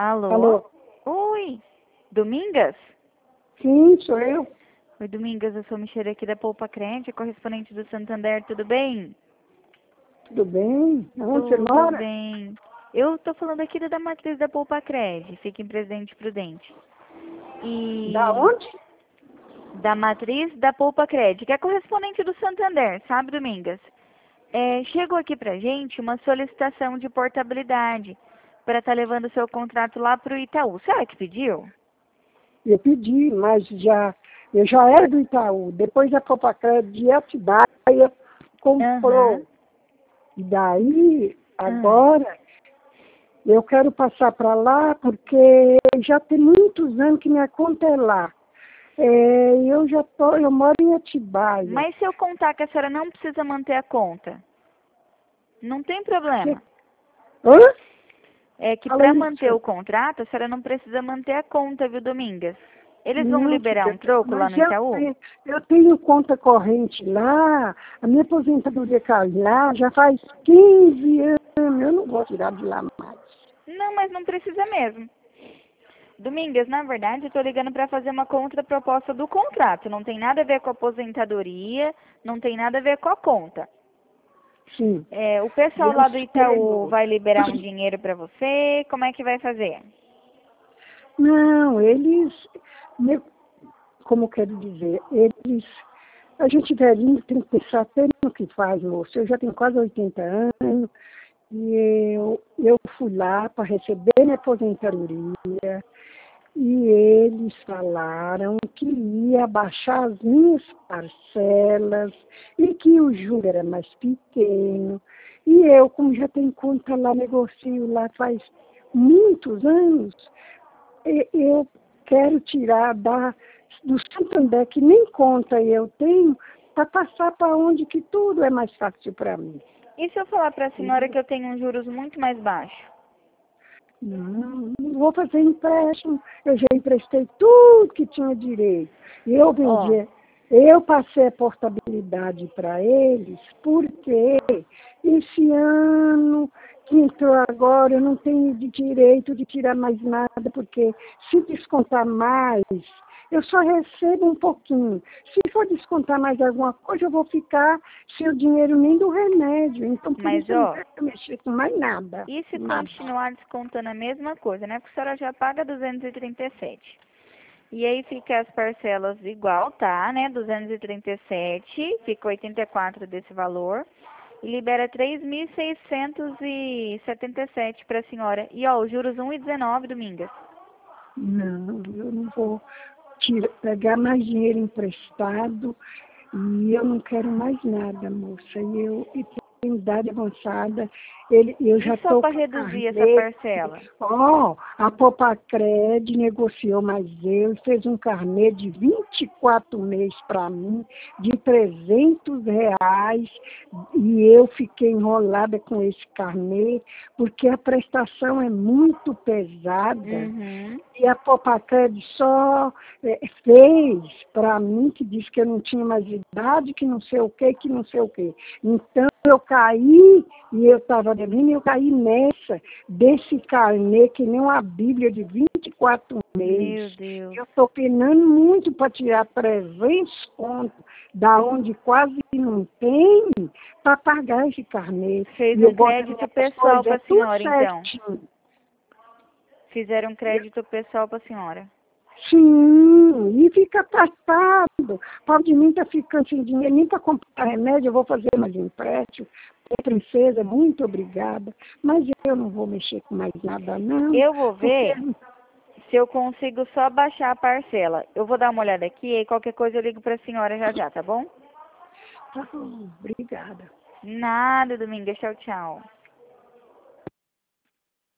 Alô? Alô? Oi, Domingas? Sim, sou eu. Oi, Domingas, eu sou Michele aqui da Poupa Crente, correspondente do Santander, tudo bem? Tudo bem? Onde você Tudo mora? bem. Eu tô falando aqui da matriz da Poupa Cred, fica em Presidente Prudente. Da E onde? da matriz da Poupa Cred, que é correspondente do Santander, sabe, Domingas? Chegou aqui pra gente uma solicitação de portabilidade para estar levando seu contrato lá pro Itaú. Será que pediu? Eu pedi, mas eu já era do Itaú. Depois a Copacred de Atibaia Aham. comprou. E daí, Ah. agora, eu quero passar para lá porque já tem muitos anos que minha conta é lá. Eu moro em Atibaia. Mas se eu contar que a senhora não precisa manter a conta, não tem Que- problema. Hã? É que Fala para manter isso. o contrato, a senhora não precisa manter a conta, viu, Domingas? Eles vão Não, liberar filha, um troco lá mas no Itaú? eu tenho conta corrente lá, a minha aposentadoria cai lá, já faz 15 anos, eu não vou tirar de lá mais. Não, mas não precisa mesmo. Domingas, na verdade, eu tô ligando para fazer uma contraproposta do contrato. Não tem nada a ver com a aposentadoria, não tem nada a ver com a conta. Sim, O pessoal eu lá do sei, Itaú moço. vai liberar um dinheiro para você? Como é que vai fazer? Não, meu- como eu quero dizer, a gente velhinho tem que pensar até no que faz, moço. Eu já tenho quase 80 anos e eu fui lá para receber minha aposentadoria. E eles falaram que ia baixar as minhas parcelas e que o juro era mais pequeno. E eu, como já tenho conta lá, negocio lá faz muitos anos, eu quero tirar do Santander, que nem conta eu tenho, para passar para onde que tudo é mais fácil para mim. E se eu falar para a senhora que eu tenho uns juros muito mais baixos? Não vou fazer empréstimo. Eu já emprestei tudo que tinha direito. Eu Ó, vendi, eu passei a portabilidade para eles, porque esse ano que entrou agora, eu não tenho de direito de tirar mais nada, porque se descontar mais, eu só recebo um pouquinho. Se for descontar mais alguma coisa, eu vou ficar sem o dinheiro nem do remédio. Então, por mas isso eu não ó, quero mexer com mais nada. e se Nada. continuar descontando a mesma coisa, né? Porque a senhora já paga 237. E aí fica as parcelas igual, tá, né? 237, fica 84 desse valor. E libera 3.677 para a senhora. E ó, os juros 1,19, Domingas. Não, eu não vou pegar mais dinheiro emprestado e eu não quero mais nada, moça. E tenho idade avançada, eu E já só estou para com a reduzir essa carnê. parcela? A Popacred negociou mais eu, fez um carnê de 24 meses para mim, de R$ 300, e eu fiquei enrolada com esse carnê, porque a prestação é muito pesada. Uhum. E a Popacred só fez para mim, que disse que eu não tinha mais idade, que não sei o quê, que não sei o quê. Então, eu caí, e eu estava devendo, eu caí nessa, desse carnê, que nem uma Bíblia de 24 Meu meses. Deus. Eu estou penando muito para tirar 300 contos, da onde quase não tem, para pagar esse carnê. Fez E eu um boto crédito minhas pessoal coisas, para é a tudo senhora, então. certinho. Fizeram um crédito pessoal para a senhora. Sim, e fica atrasado. Pobre de mim está ficando sem dinheiro nem para comprar remédio, eu vou fazer mais empréstimo. Princesa, muito obrigada. Mas eu não vou mexer com mais nada, não. Eu vou Porque. ver se eu consigo só baixar a parcela. Eu vou dar uma olhada aqui e qualquer coisa eu ligo para a senhora já já, tá bom? Tá bom, obrigada. Nada, Domingas. Tchau, tchau.